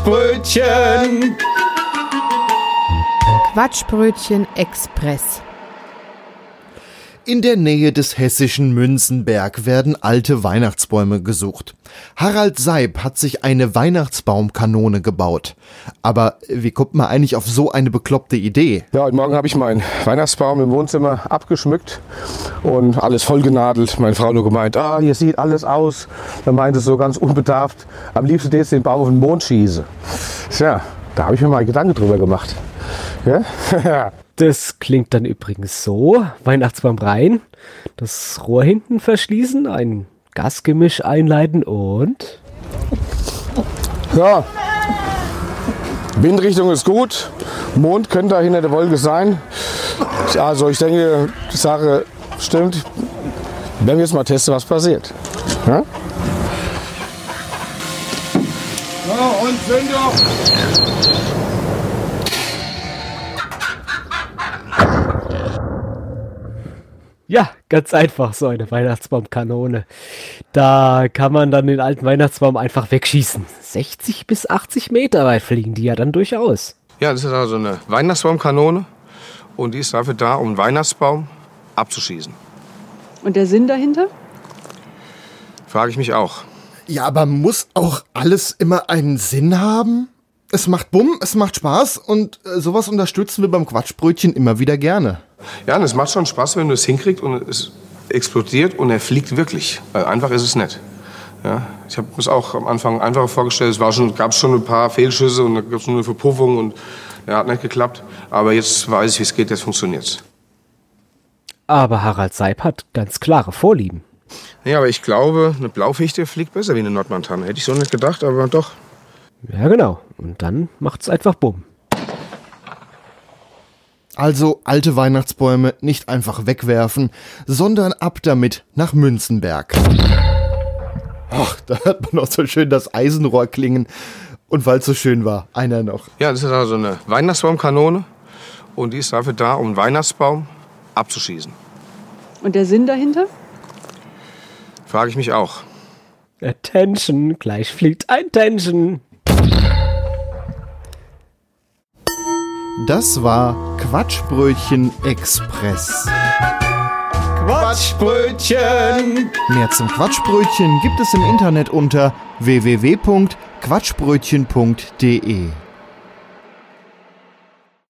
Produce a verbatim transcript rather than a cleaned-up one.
Quatschbrötchen! Quatschbrötchen Express. In der Nähe des hessischen Münzenberg werden alte Weihnachtsbäume gesucht. Harald Seib hat sich eine Weihnachtsbaumkanone gebaut. Aber wie kommt man eigentlich auf so eine bekloppte Idee? Ja, heute Morgen habe ich meinen Weihnachtsbaum im Wohnzimmer abgeschmückt und alles vollgenadelt. Meine Frau nur gemeint, ah, hier sieht alles aus. Dann meinte sie so ganz unbedarft, am liebsten jetzt den Baum auf den Mond schieße. Tja, da habe ich mir mal Gedanken drüber gemacht. Ja? Das klingt dann übrigens so: Weihnachtsbaum rein, das Rohr hinten verschließen, ein Gasgemisch einleiten und... Ja, Windrichtung ist gut, Mond könnte da hinter der Wolke sein. Also ich denke, die Sache stimmt. Wenn wir jetzt mal testen, was passiert. Ja? Ja, und Zündung! Ja, ganz einfach, so eine Weihnachtsbaumkanone. Da kann man dann den alten Weihnachtsbaum einfach wegschießen. sechzig bis achtzig Meter weit fliegen die ja dann durchaus. Ja, das ist also eine Weihnachtsbaumkanone und die ist dafür da, um einen Weihnachtsbaum abzuschießen. Und der Sinn dahinter? Frage ich mich auch. Ja, aber muss auch alles immer einen Sinn haben? Es macht Bumm, es macht Spaß und äh, sowas unterstützen wir beim Quatschbrötchen immer wieder gerne. Ja, und es macht schon Spaß, wenn du es hinkriegst und es explodiert und er fliegt wirklich. Weil einfach ist es nicht. Ja, ich habe es auch am Anfang einfacher vorgestellt. Es war schon, gab schon ein paar Fehlschüsse und da gab es nur eine Verpuffung und ja, hat nicht geklappt. Aber jetzt weiß ich, wie es geht, jetzt funktioniert es. Aber Harald Seib hat ganz klare Vorlieben. Ja, aber ich glaube, eine Blaufichte fliegt besser wie eine Nordmantanne. Hätte ich so nicht gedacht, aber doch. Ja, genau. Und dann macht's einfach Bumm. Also alte Weihnachtsbäume nicht einfach wegwerfen, sondern ab damit nach Münzenberg. Ach, da hört man noch so schön das Eisenrohr klingen. Und weil es so schön war, einer noch. Ja, das ist also eine Weihnachtsbaumkanone und die ist dafür da, um einen Weihnachtsbaum abzuschießen. Und der Sinn dahinter? Frage ich mich auch. Attention, gleich fliegt ein Tension. Das war Quatschbrötchen Express. Quatschbrötchen! Mehr zum Quatschbrötchen gibt es im Internet unter w w w punkt quatschbrötchen punkt d e.